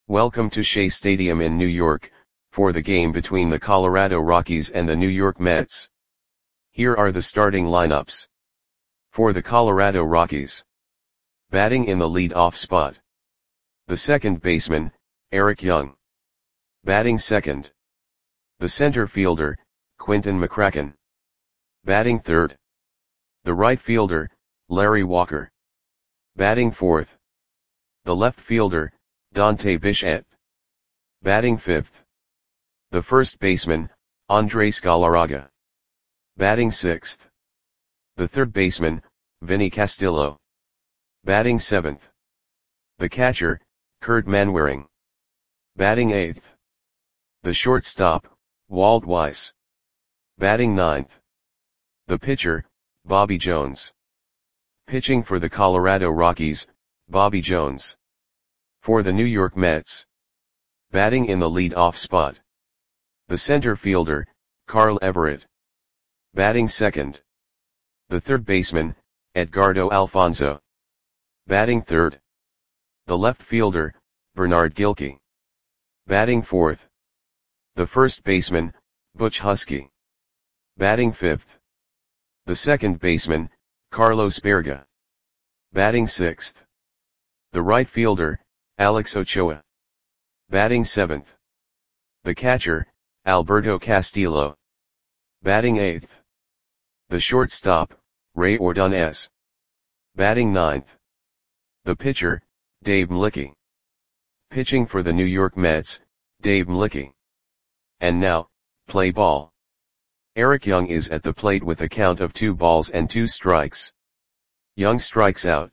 Welcome to Shea Stadium in New York, for the game between the Colorado Rockies and the New York Mets. Here are the starting lineups. For the Colorado Rockies. Batting in the lead-off spot. The second baseman, Eric Young. Batting second. The center fielder, Quinton McCracken. Batting third. The right fielder, Larry Walker. Batting fourth. The left fielder, Dante Bichette. Batting fifth. The first baseman, Andres Galarraga. Batting sixth. The third baseman, Vinny Castillo. Batting seventh. The catcher, Kurt Manwaring. Batting eighth. The shortstop, Walt Weiss. Batting ninth. The pitcher, Bobby Jones. Pitching for the Colorado Rockies, Bobby Jones. For the New York Mets. Batting in the lead-off spot. The center fielder, Carl Everett. Batting second. The third baseman, Edgardo Alfonzo. Batting third. The left fielder, Bernard Gilkey. Batting fourth. The first baseman, Butch Huskey. Batting fifth. The second baseman, Carlos Berga. Batting sixth. The right fielder, Alex Ochoa. Batting seventh. The catcher, Alberto Castillo. Batting eighth. The shortstop, Ray Ordonez. Batting ninth. The pitcher, Dave Mlicki. Pitching for the New York Mets, Dave Mlicki. And now, play ball. Eric Young is at the plate with a count of 2 balls and 2 strikes. Young strikes out.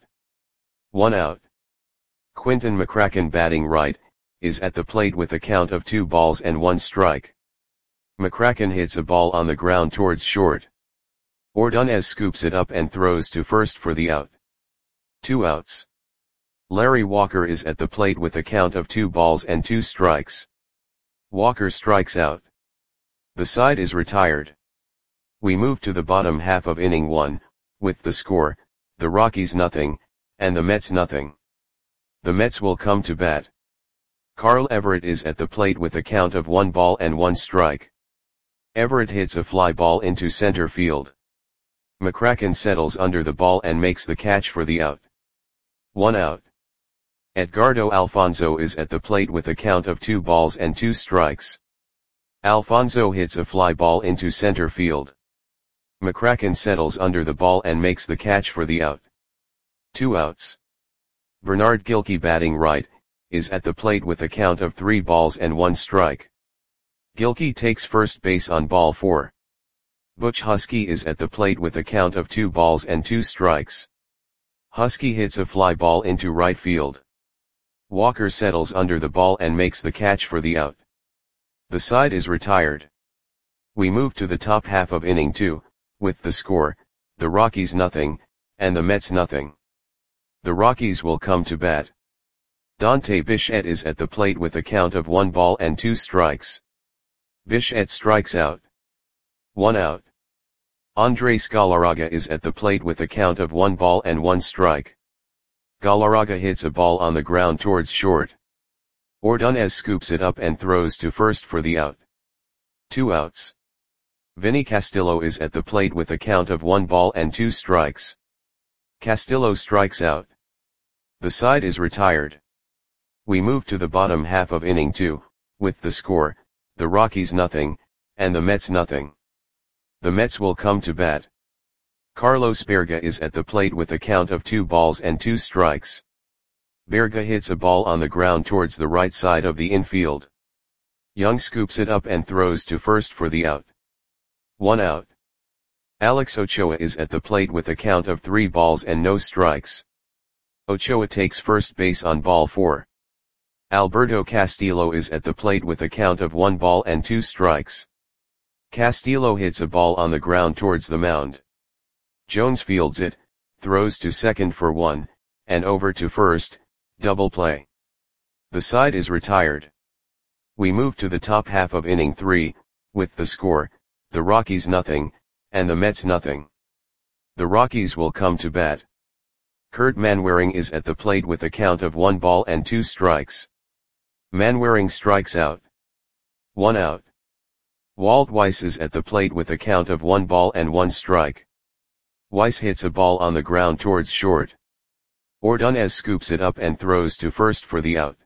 1 out. Quinton McCracken batting right, is at the plate with a count of 2 balls and 1 strike. McCracken hits a ball on the ground towards short. Ordonez scoops it up and throws to first for the out. 2 outs. Larry Walker is at the plate with a count of 2 balls and 2 strikes. Walker strikes out. The side is retired. We move to the bottom half of inning 1, with the score, the Rockies nothing, and the Mets nothing. The Mets will come to bat. Carl Everett is at the plate with a count of 1 ball and 1 strike. Everett hits a fly ball into center field. McCracken settles under the ball and makes the catch for the out. 1 out. Edgardo Alfonzo is at the plate with a count of 2 balls and 2 strikes. Alfonzo hits a fly ball into center field. McCracken settles under the ball and makes the catch for the out. 2 outs. Bernard Gilkey batting right, is at the plate with a count of 3 balls and 1 strike. Gilkey takes first base on ball 4. Butch Huskey is at the plate with a count of 2 balls and 2 strikes. Huskey hits a fly ball into right field. Walker settles under the ball and makes the catch for the out. The side is retired. We move to the top half of inning 2, with the score, the Rockies nothing, and the Mets nothing. The Rockies will come to bat. Dante Bichette is at the plate with a count of 1 ball and 2 strikes. Bichette strikes out. 1 out. Andres Galarraga is at the plate with a count of 1 ball and 1 strike. Galarraga hits a ball on the ground towards short. Ordonez scoops it up and throws to first for the out. 2 outs. Vinny Castillo is at the plate with a count of 1 ball and 2 strikes. Castillo strikes out. The side is retired. We move to the bottom half of inning 2, with the score, the Rockies nothing, and the Mets nothing. The Mets will come to bat. Carlos Berga is at the plate with a count of 2 balls and 2 strikes. Berga hits a ball on the ground towards the right side of the infield. Young scoops it up and throws to first for the out. 1 out. Alex Ochoa is at the plate with a count of 3 balls and no strikes. Ochoa takes first base on ball 4. Alberto Castillo is at the plate with a count of 1 ball and 2 strikes. Castillo hits a ball on the ground towards the mound. Jones fields it, throws to second for 1, and over to first, double play. The side is retired. We move to the top half of inning 3, with the score, the Rockies nothing, and the Mets nothing. The Rockies will come to bat. Kurt Manwaring is at the plate with a count of 1 ball and 2 strikes. Manwaring strikes out. 1 out. Walt Weiss is at the plate with a count of 1 ball and 1 strike. Weiss hits a ball on the ground towards short. Ordonez scoops it up and throws to first for the out.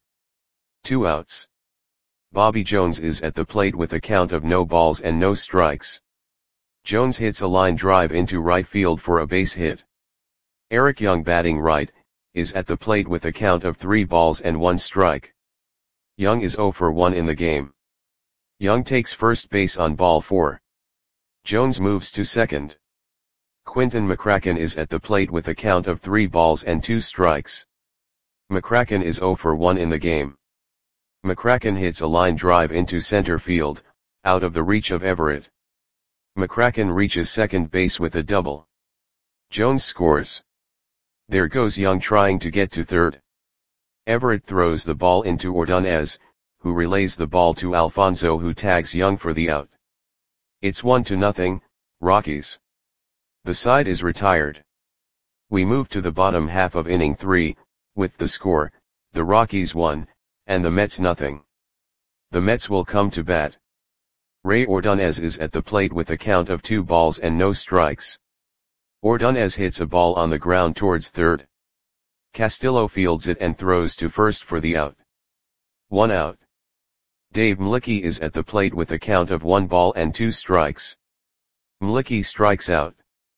2 outs. Bobby Jones is at the plate with a count of no balls and no strikes. Jones hits a line drive into right field for a base hit. Eric Young, batting right, is at the plate with a count of 3 balls and 1 strike. Young is 0 for 1 in the game. Young takes first base on ball 4. Jones moves to second. Quinton McCracken is at the plate with a count of 3 balls and 2 strikes. McCracken is 0 for 1 in the game. McCracken hits a line drive into center field, out of the reach of Everett. McCracken reaches second base with a double. Jones scores. There goes Young trying to get to third. Everett throws the ball into Ordonez, who relays the ball to Alfonso, who tags Young for the out. It's 1-0, Rockies. The side is retired. We move to the bottom half of inning 3, with the score, the Rockies 1, and the Mets 0. The Mets will come to bat. Ray Ordonez is at the plate with a count of 2 balls and no strikes. Ordonez hits a ball on the ground towards third. Castillo fields it and throws to first for the out. 1 out. Dave Mlicki is at the plate with a count of 1 ball and 2 strikes. Mlicki strikes out.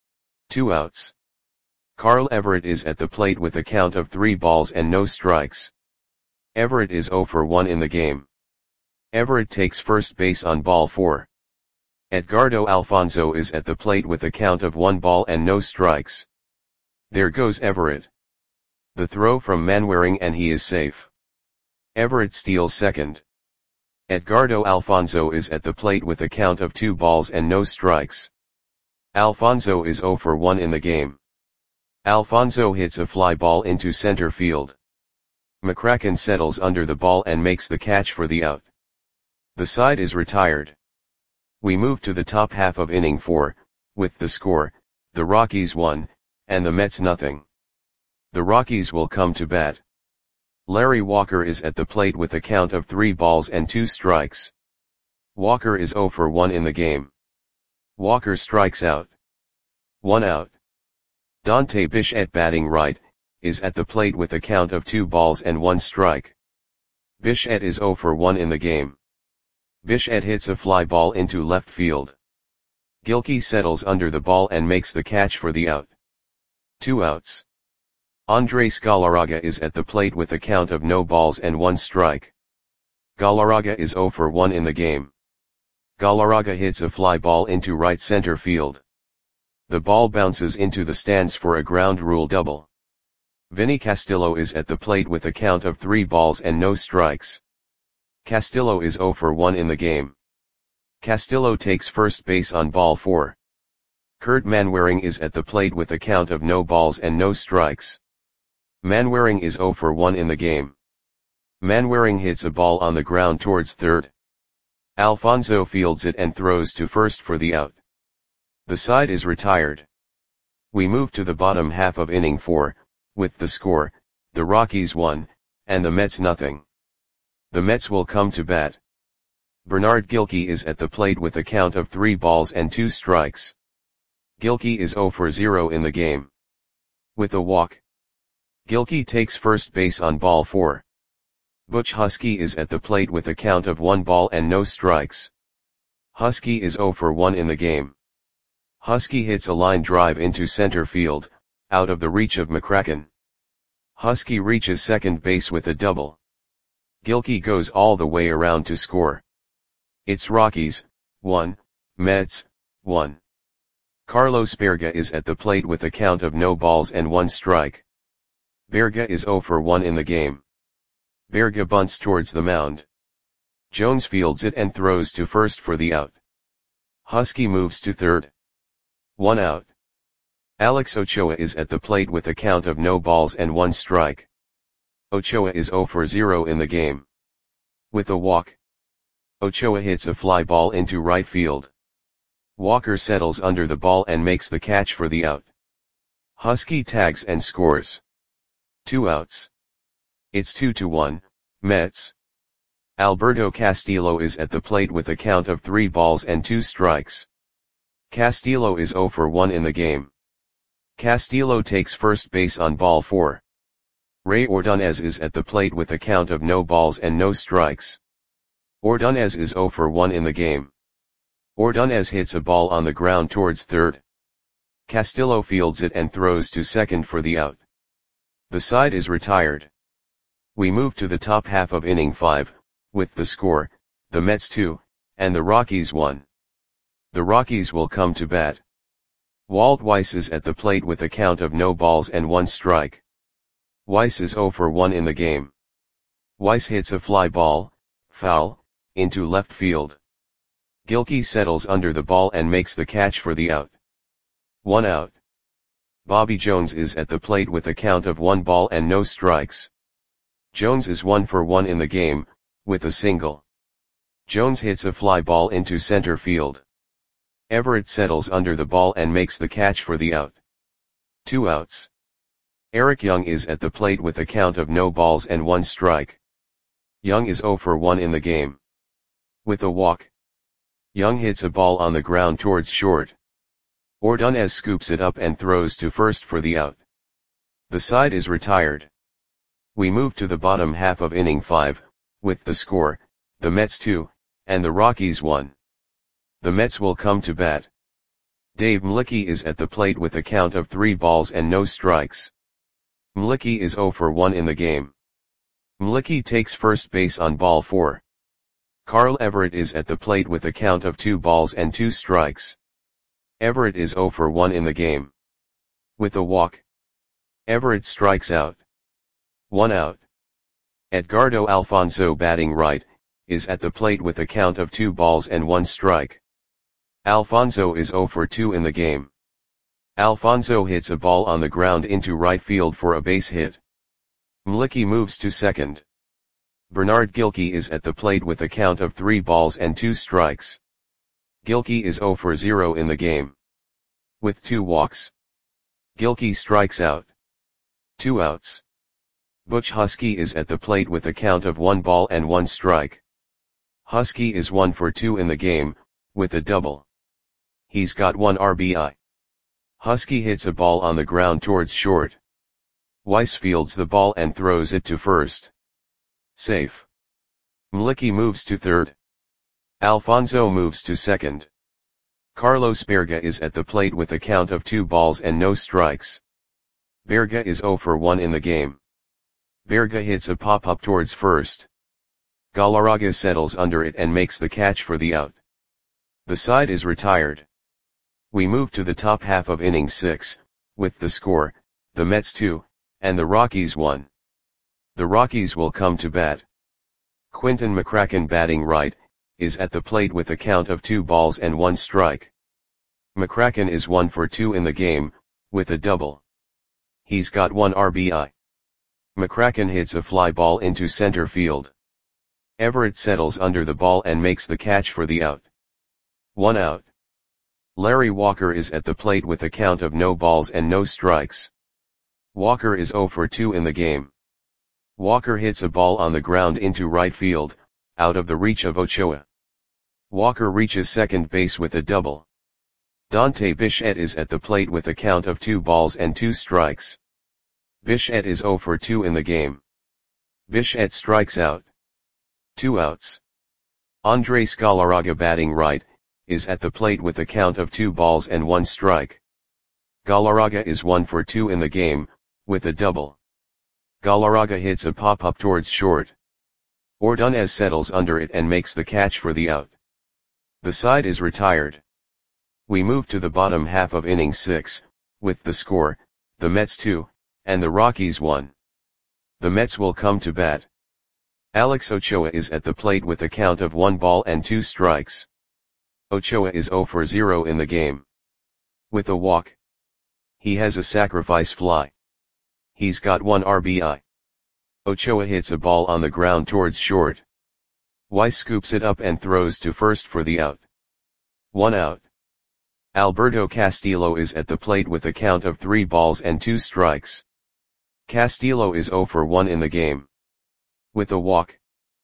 2 outs. Carl Everett is at the plate with a count of 3 balls and no strikes. Everett is 0 for 1 in the game. Everett takes first base on ball 4. Edgardo Alfonso is at the plate with a count of 1 ball and no strikes. There goes Everett. The throw from Manwaring and he is safe. Everett steals second. Edgardo Alfonso is at the plate with a count of 2 balls and no strikes. Alfonso is 0 for 1 in the game. Alfonso hits a fly ball into center field. McCracken settles under the ball and makes the catch for the out. The side is retired. We move to the top half of inning 4, with the score, the Rockies 1, and the Mets 0. The Rockies will come to bat. Larry Walker is at the plate with a count of 3 balls and 2 strikes. Walker is 0 for 1 in the game. Walker strikes out. 1 out. Dante Bichette, batting right, is at the plate with a count of 2 balls and 1 strike. Bichette is 0 for 1 in the game. Bichette hits a fly ball into left field. Gilkey settles under the ball and makes the catch for the out. 2 outs. Andres Galarraga is at the plate with a count of no balls and 1 strike. Galarraga is 0 for 1 in the game. Galarraga hits a fly ball into right center field. The ball bounces into the stands for a ground rule double. Vinny Castillo is at the plate with a count of 3 balls and no strikes. Castillo is 0 for 1 in the game. Castillo takes first base on ball 4. Kurt Manwaring is at the plate with a count of no balls and no strikes. Manwaring is 0 for 1 in the game. Manwaring hits a ball on the ground towards third. Alfonso fields it and throws to first for the out. The side is retired. We move to the bottom half of inning 4, with the score, the Rockies 1, and the Mets 0. The Mets will come to bat. Bernard Gilkey is at the plate with a count of 3 balls and 2 strikes. Gilkey is 0 for 0 in the game. With a walk. Gilkey takes first base on ball 4. Butch Husky is at the plate with a count of 1 ball and no strikes. Husky is 0 for 1 in the game. Husky hits a line drive into center field, out of the reach of McCracken. Husky reaches second base with a double. Gilkey goes all the way around to score. It's Rockies, 1, Mets, 1. Carlos Berga is at the plate with a count of no balls and 1 strike. Berga is 0 for 1 in the game. Berga bunts towards the mound. Jones fields it and throws to first for the out. Husky moves to third. 1 out. Alex Ochoa is at the plate with a count of no balls and 1 strike. Ochoa is 0 for 0 in the game. With a walk. Ochoa hits a fly ball into right field. Walker settles under the ball and makes the catch for the out. Husky tags and scores. 2 outs. It's 2-1, Mets. Alberto Castillo is at the plate with a count of 3 balls and 2 strikes. Castillo is 0 for 1 in the game. Castillo takes first base on ball 4. Ray Ordonez is at the plate with a count of no balls and no strikes. Ordonez is 0 for 1 in the game. Ordonez hits a ball on the ground towards third. Castillo fields it and throws to second for the out. The side is retired. We move to the top half of inning 5, with the score, the Mets 2, and the Rockies 1. The Rockies will come to bat. Walt Weiss is at the plate with a count of no balls and 1 strike. Weiss is 0 for 1 in the game. Weiss hits a fly ball, foul, into left field. Gilkey settles under the ball and makes the catch for the out. 1 out. Bobby Jones is at the plate with a count of 1 ball and no strikes. Jones is 1 for 1 in the game, with a single. Jones hits a fly ball into center field. Everett settles under the ball and makes the catch for the out. 2 outs. Eric Young is at the plate with a count of no balls and 1 strike. Young is 0 for 1 in the game. With a walk. Young hits a ball on the ground towards short. Ordonez scoops it up and throws to first for the out. The side is retired. We move to the bottom half of inning 5, with the score, the Mets 2, and the Rockies 1. The Mets will come to bat. Dave Mlicki is at the plate with a count of 3 balls and no strikes. Mlicki is 0 for 1 in the game. Mlicki takes first base on ball 4. Carl Everett is at the plate with a count of 2 balls and 2 strikes. Everett is 0 for 1 in the game. With a walk. Everett strikes out. 1 out. Edgardo Alfonso, batting right, is at the plate with a count of 2 balls and 1 strike. Alfonso is 0 for 2 in the game. Alfonso hits a ball on the ground into right field for a base hit. Mlicki moves to second. Bernard Gilkey is at the plate with a count of 3 balls and 2 strikes. Gilkey is 0 for 0 in the game. With 2 walks. Gilkey strikes out. 2 outs. Butch Husky is at the plate with a count of 1 ball and 1 strike. Husky is 1 for 2 in the game, with a double. He's got 1 RBI. Husky hits a ball on the ground towards short. Weiss fields the ball and throws it to first. Safe. Mlicki moves to third. Alfonso moves to second. Carlos Berga is at the plate with a count of 2 balls and no strikes. Berga is 0 for 1 in the game. Berga hits a pop-up towards first. Galarraga settles under it and makes the catch for the out. The side is retired. We move to the top half of inning 6, with the score, the Mets 2, and the Rockies 1. The Rockies will come to bat. Quinton McCracken, batting right, is at the plate with a count of 2 balls and 1 strike. McCracken is 1 for 2 in the game, with a double. He's got 1 RBI. McCracken hits a fly ball into center field. Everett settles under the ball and makes the catch for the out. 1 out. Larry Walker is at the plate with a count of no balls and no strikes. Walker is 0 for 2 in the game. Walker hits a ball on the ground into right field, out of the reach of Ochoa. Walker reaches second base with a double. Dante Bichette is at the plate with a count of 2 balls and 2 strikes. Bichette is 0 for 2 in the game. Bichette strikes out. 2 outs. Andres Galarraga, batting right, is at the plate with a count of 2 balls and 1 strike. Galarraga is 1 for 2 in the game, with a double. Galarraga hits a pop-up towards short. Ordonez settles under it and makes the catch for the out. The side is retired. We move to the bottom half of inning 6, with the score, the Mets 2, and the Rockies 1. The Mets will come to bat. Alex Ochoa is at the plate with a count of 1 ball and 2 strikes. Ochoa is 0 for 0 in the game. With a walk. He has a sacrifice fly. He's got 1 RBI. Ochoa hits a ball on the ground towards short. Weiss scoops it up and throws to first for the out. 1 out. Alberto Castillo is at the plate with a count of 3 balls and 2 strikes. Castillo is 0 for 1 in the game. With a walk.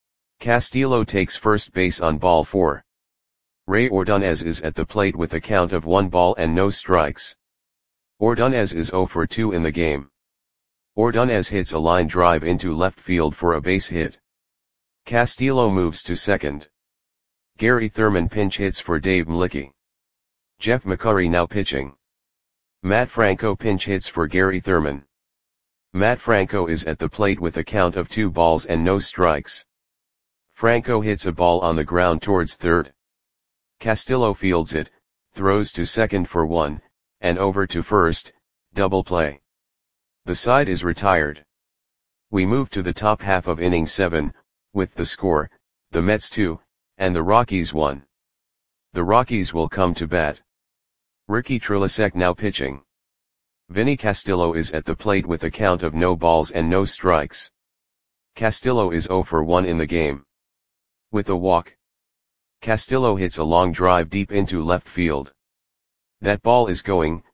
Castillo takes first base on ball 4. Ray Ordonez is at the plate with a count of 1 ball and no strikes. Ordonez is 0 for 2 in the game. Ordonez hits a line drive into left field for a base hit. Castillo moves to second. Gary Thurman pinch hits for Dave Mlicki. Jeff McCurry now pitching. Matt Franco pinch hits for Gary Thurman. Matt Franco is at the plate with a count of 2 balls and no strikes. Franco hits a ball on the ground towards third. Castillo fields it, throws to second for 1, and over to first, double play. The side is retired. We move to the top half of inning 7, with the score, the Mets 2, and the Rockies 1. The Rockies will come to bat. Ricky Trilasek now pitching. Vinny Castillo is at the plate with a count of no balls and no strikes. Castillo is 0 for 1 in the game. With a walk, Castillo hits a long drive deep into left field. That ball is going,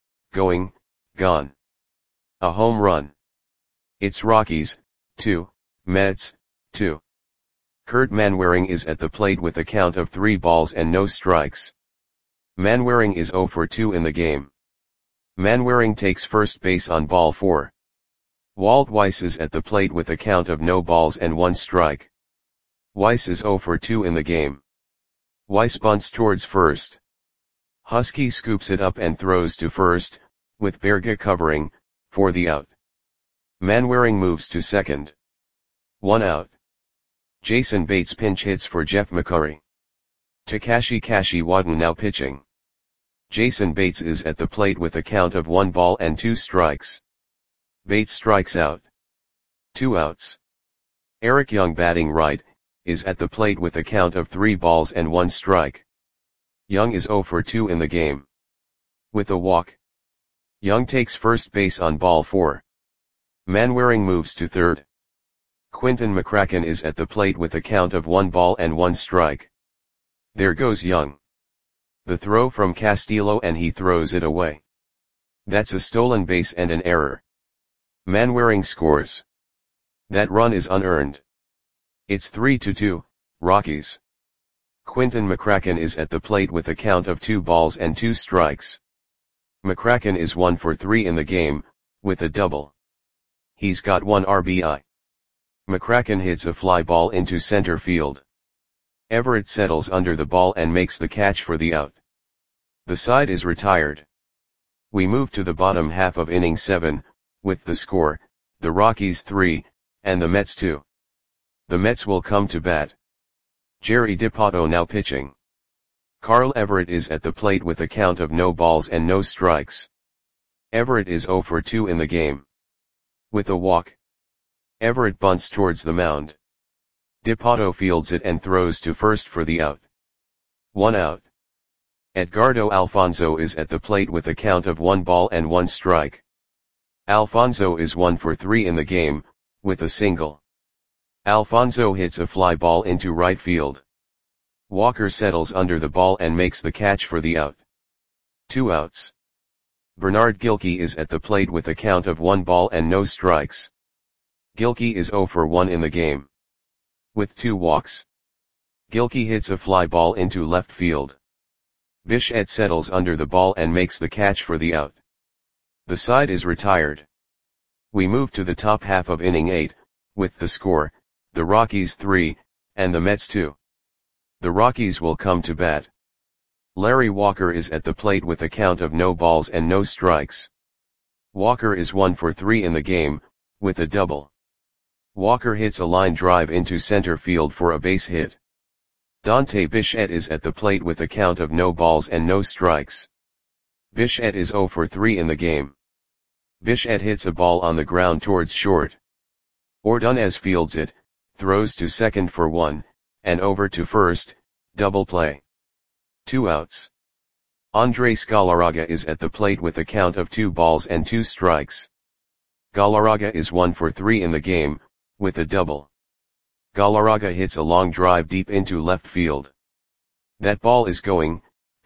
gone. A home run. It's Rockies, 2, Mets, 2. Kurt Manwaring is at the plate with a count of 3 balls and no strikes. Manwaring is 0 for 2 in the game. Manwaring takes first base on ball 4. Walt Weiss is at the plate with a count of no balls and 1 strike. Weiss is 0 for 2 in the game. Weiss bunts towards first. Husky scoops it up and throws to first, with Berga covering, for the out. Manwaring moves to second. 1 out. Jason Bates pinch hits for Jeff McCurry. Takashi Kashiwada now pitching. Jason Bates is at the plate with a count of 1 ball and 2 strikes. Bates strikes out. 2 outs. Eric Young batting right, is at the plate with a count of 3 balls and 1 strike. Young is 0 for 2 in the game. With a walk, Young takes first base on ball 4. Manwaring moves to third. Quinton McCracken is at the plate with a count of 1 ball and 1 strike. There goes Young. The throw from Castillo and he throws it away. That's a stolen base and an error. Manwaring scores. That run is unearned. It's 3-2, Rockies. Quinton McCracken is at the plate with a count of 2 balls and 2 strikes. McCracken is 1 for 3 in the game, with a double. He's got 1 RBI. McCracken hits a fly ball into center field. Everett settles under the ball and makes the catch for the out. The side is retired. We move to the bottom half of inning 7, with the score, the Rockies 3, and the Mets 2. The Mets will come to bat. Jerry Dipoto now pitching. Carl Everett is at the plate with a count of no balls and no strikes. Everett is 0 for 2 in the game. With a walk, Everett bunts towards the mound. Dipoto fields it and throws to first for the out. 1 out. Edgardo Alfonzo is at the plate with a count of 1 ball and 1 strike. Alfonzo is 1 for 3 in the game, with a single. Alfonzo hits a fly ball into right field. Walker settles under the ball and makes the catch for the out. 2 outs. Bernard Gilkey is at the plate with a count of 1 ball and no strikes. Gilkey is 0 for 1 in the game. With 2 walks, Gilkey hits a fly ball into left field. Bichette settles under the ball and makes the catch for the out. The side is retired. We move to the top half of inning 8, with the score, the Rockies 3, and the Mets 2. The Rockies will come to bat. Larry Walker is at the plate with a count of no balls and no strikes. Walker is 1 for 3 in the game, with a double. Walker hits a line drive into center field for a base hit. Dante Bichette is at the plate with a count of no balls and no strikes. Bichette is 0 for 3 in the game. Bichette hits a ball on the ground towards short. Ordonez fields it, throws to second for 1, and over to first, double play. 2 outs. Andres Galarraga is at the plate with a count of 2 balls and 2 strikes. Galarraga is 1 for 3 in the game, with a double. Galarraga hits a long drive deep into left field. That ball is going,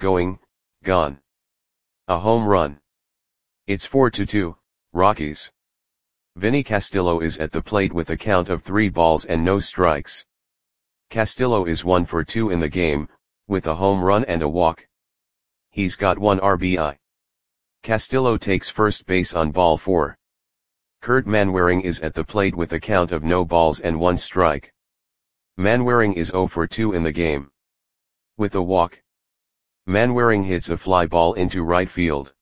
gone. A home run. It's 4-2, Rockies. Vinny Castillo is at the plate with a count of 3 balls and no strikes. Castillo is 1 for 2 in the game, with a home run and a walk. He's got 1 RBI. Castillo takes first base on ball 4. Kurt Manwaring is at the plate with a count of no balls and 1 strike. Manwaring is 0 for 2 in the game. With a walk, Manwaring hits a fly ball into right field.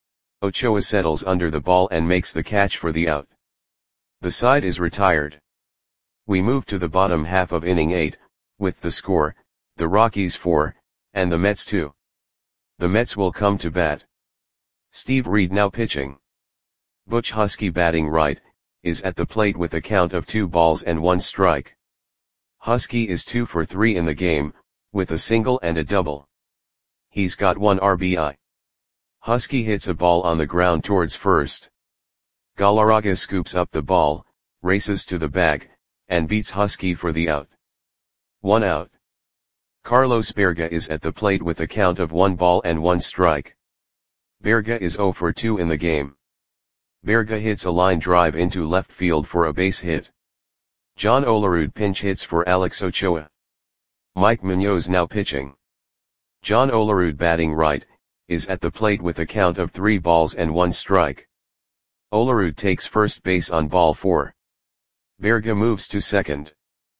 Ochoa settles under the ball and makes the catch for the out. The side is retired. We move to the bottom half of inning 8, with the score, the Rockies 4, and the Mets 2. The Mets will come to bat. Steve Reed now pitching. Butch Husky batting right, is at the plate with a count of 2 balls and 1 strike. Husky is 2 for 3 in the game, with a single and a double. He's got 1 RBI. Husky hits a ball on the ground towards first. Galarraga scoops up the ball, races to the bag, and beats Husky for the out. 1 out. Carlos Berga is at the plate with a count of 1 ball and 1 strike. Berga is 0 for 2 in the game. Berga hits a line drive into left field for a base hit. John Olerud pinch hits for Alex Ochoa. Mike Munoz now pitching. John Olerud batting right, is at the plate with a count of 3 balls and 1 strike. Olerud takes first base on ball 4. Berga moves to second.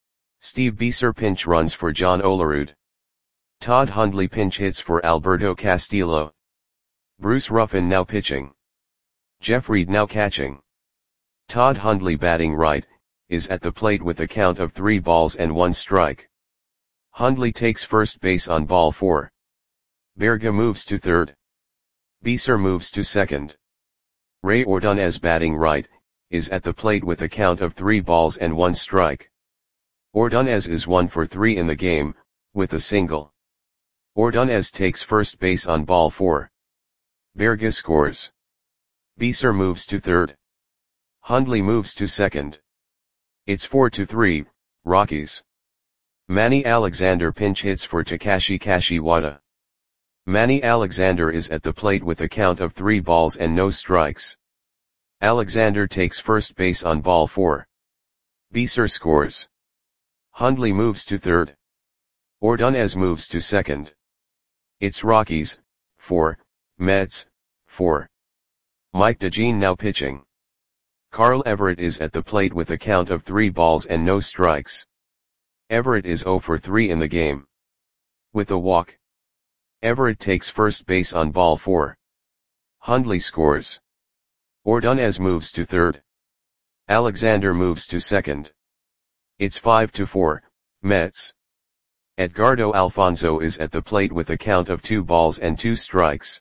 Steve Beeser pinch runs for John Olerud. Todd Hundley pinch hits for Alberto Castillo. Bruce Ruffin now pitching. Jeff Reed now catching. Todd Hundley batting right, is at the plate with a count of 3 balls and 1 strike. Hundley takes first base on ball 4. Berga moves to third. Beeser moves to second. Ray Ordonez batting right, is at the plate with a count of 3 balls and 1 strike. Ordonez is 1 for 3 in the game, with a single. Ordonez takes first base on ball 4. Berga scores. Beeser moves to third. Hundley moves to second. It's 4-3, Rockies. Manny Alexander pinch hits for Takashi Kashiwada. Manny Alexander is at the plate with a count of 3 balls and no strikes. Alexander takes first base on ball 4. Beeser scores. Hundley moves to third. Ordonez moves to second. It's Rockies, 4, Mets, 4. Mike DeJean now pitching. Carl Everett is at the plate with a count of 3 balls and no strikes. Everett is 0 for 3 in the game. With a walk, Everett takes first base on ball 4. Hundley scores. Ordonez moves to third. Alexander moves to second. It's 5-4, Mets. Edgardo Alfonzo is at the plate with a count of 2 balls and 2 strikes.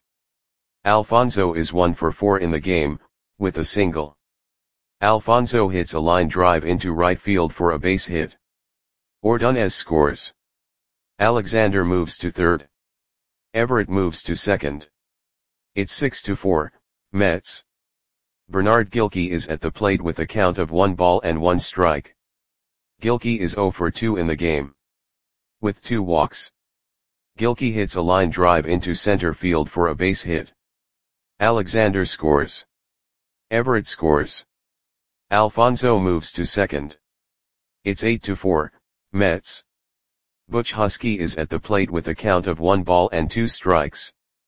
Alfonzo is 1 for 4 in the game, with a single. Alfonzo hits a line drive into right field for a base hit. Ordonez scores. Alexander moves to third. Everett moves to second. It's 6-4, Mets. Bernard Gilkey is at the plate with a count of 1 ball and 1 strike. Gilkey is 0 for 2 in the game. With 2 walks, Gilkey hits a line drive into center field for a base hit. Alexander scores. Everett scores. Alfonzo moves to second. It's 8-4, Mets. Butch Husky is at the plate with a count of 1 ball and 2 strikes.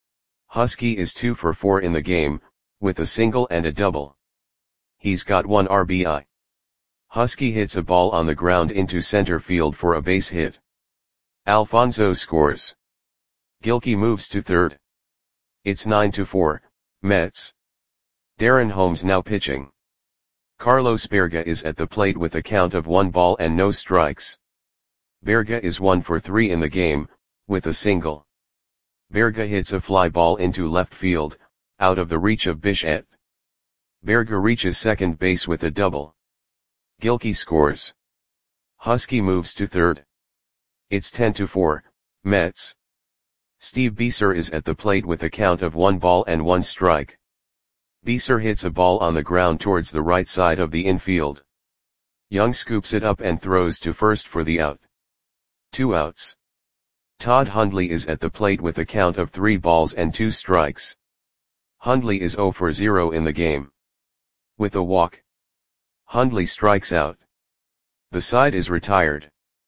Husky is 2 for 4 in the game, with a single and a double. He's got 1 RBI. Husky hits a ball on the ground into center field for a base hit. Alfonzo scores. Gilkey moves to third. It's 9-4, Mets. Darren Holmes now pitching. Carlos Berga is at the plate with a count of 1 ball and no strikes. Berga is 1 for 3 in the game, with a single. Berga hits a fly ball into left field, out of the reach of Bichette. Berga reaches second base with a double. Gilkey scores. Husky moves to third. It's 10-4, Mets. Steve Beeser is at the plate with a count of 1 ball and 1 strike. Beeser hits a ball on the ground towards the right side of the infield. Young scoops it up and throws to first for the out. 2 outs. Todd Hundley is at the plate with a count of 3 balls and 2 strikes. Hundley is 0 for 0 in the game. With a walk, Hundley strikes out. The side is retired.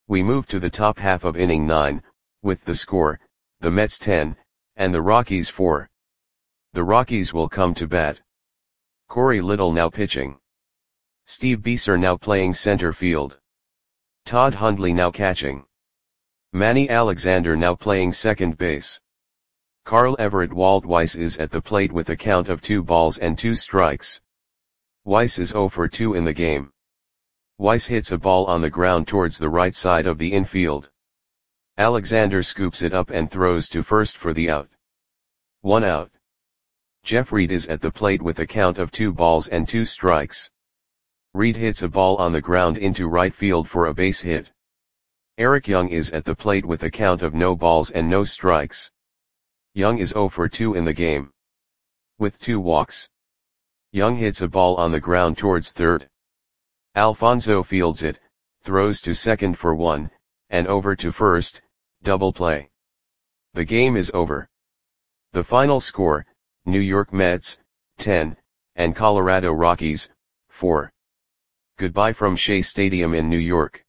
We move to the top half of inning 9, with the score, the Mets 10, and the Rockies 4. The Rockies will come to bat. Corey Little now pitching. Steve Beeser now playing center field. Todd Hundley now catching. Manny Alexander now playing second base. Carl Everett Walt Weiss is at the plate with a count of 2 balls and 2 strikes. Weiss is 0 for 2 in the game. Weiss hits a ball on the ground towards the right side of the infield. Alexander scoops it up and throws to first for the out. 1 out. Jeff Reed is at the plate with a count of 2 balls and 2 strikes. Reed hits a ball on the ground into right field for a base hit. Eric Young is at the plate with a count of no balls and no strikes. Young is 0 for 2 in the game. With 2 walks. Young hits a ball on the ground towards third. Alfonso fields it, throws to second for 1, and over to first, double play. The game is over. The final score, New York Mets, 10, and Colorado Rockies, 4. Goodbye from Shea Stadium in New York.